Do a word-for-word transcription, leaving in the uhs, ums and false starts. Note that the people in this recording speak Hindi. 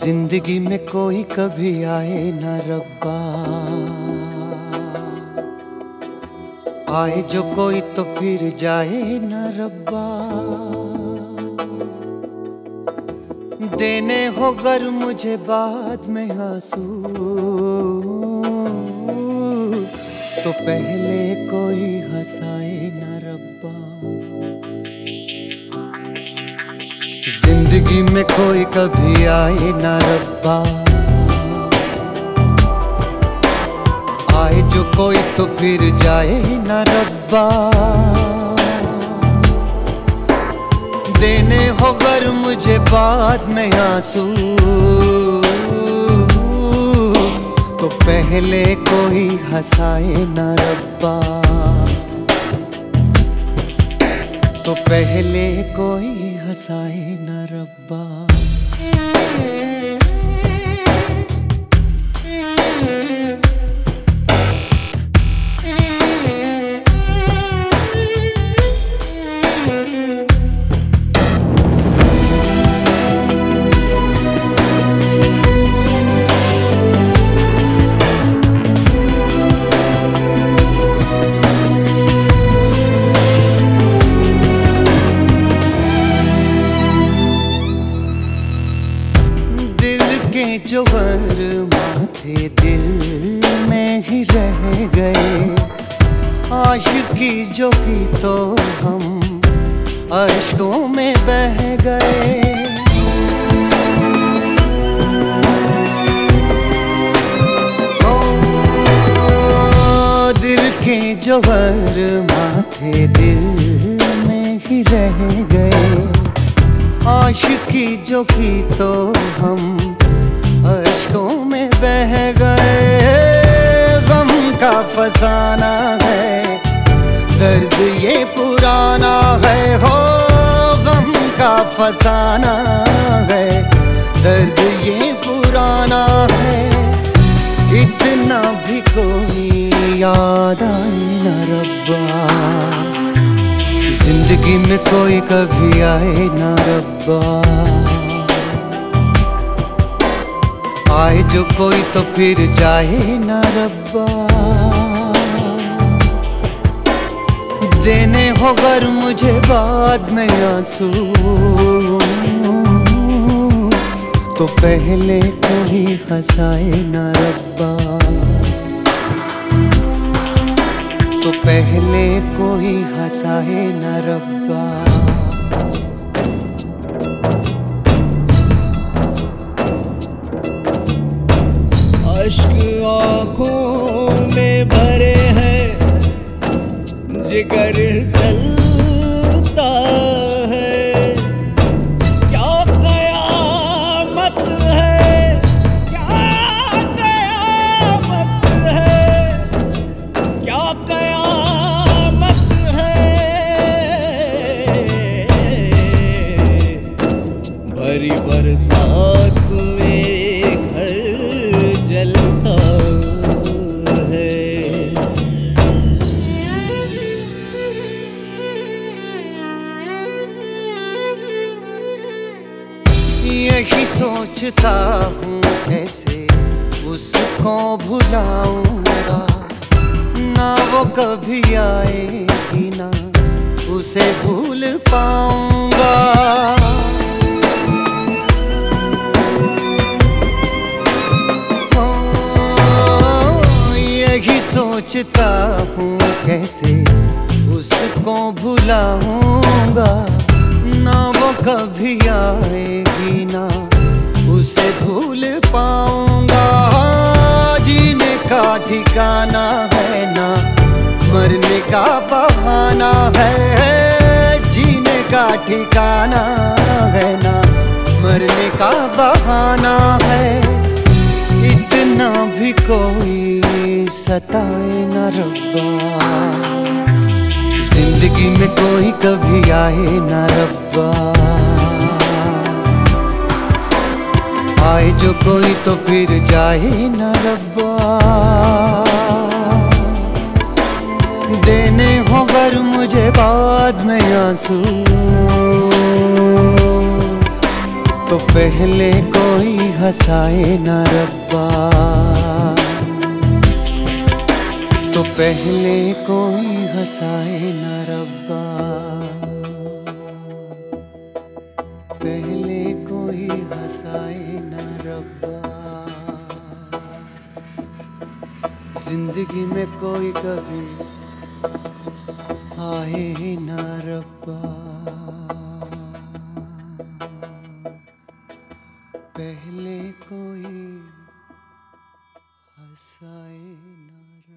जिंदगी में कोई कभी आए ना रब्बा, आए जो कोई तो फिर जाए ना रब्बा। देने हो गर मुझे बाद में आंसू, तो पहले कोई हंसाए ना रब्बा। जिंदगी में कोई कभी आए ना रब्बा, आए जो कोई तो फिर जाए ना रब्बा। देने हो गर मुझे बाद में आंसू, तो पहले कोई हंसाए ना रब्बा, तो पहले कोई हंसाए ना रब्बा। जो वरमा थे दिल में ही रह गए, आशिकी जो की तो हम अश्कों में बह गए। ओ, दिल के जो वरमा थे दिल में ही रह गए, आशिकी जो की तो हम अश्कों में बह गए। गम का फसाना है, दर्द ये पुराना है हो। गम का फसाना है, दर्द ये पुराना है। इतना भी कोई याद आए ना रब्बा, जिंदगी में कोई कभी आए ना रब्बा, आए जो कोई तो फिर जाए ना रब्बा। देने हो गर मुझे बाद में आंसू, तो पहले कोई हंसाए ना रब्बा, तो पहले कोई हंसाए ना रब्बा। अश्क आँखों में भरे हैं, जिगर जलता है। क्या कयामत है, क्या कयामत है, क्या कयामत है। भरी बरसात में घर जलता है। यही सोचता हूँ कैसे उसको भुलाऊंगा, ना वो कभी आएगी ना उसे भूल पाऊंगा। सोचता हूँ कैसे उसको भुलाऊंगा, ना वो कभी आएगी ना उसे भूल पाऊंगा। जीने का ठिकाना है ना मरने का बहाना है। जीने का ठिकाना है ना मरने का बहाना है। इतना भी कोई सताए ना रब्बा, जिंदगी में कोई कभी आए ना रब्बा, आए जो कोई तो फिर जाए ना रब्बा। देने हो गर मुझे बाद में आंसू, तो पहले कोई हंसाए ना रब्बा, तो पहले कोई हंसाए ना रब्बा, पहले कोई हंसाए ना रब्बा। जिंदगी में कोई कभी आए ना रब्बा, पहले कोई हंसाए ना रब्बा।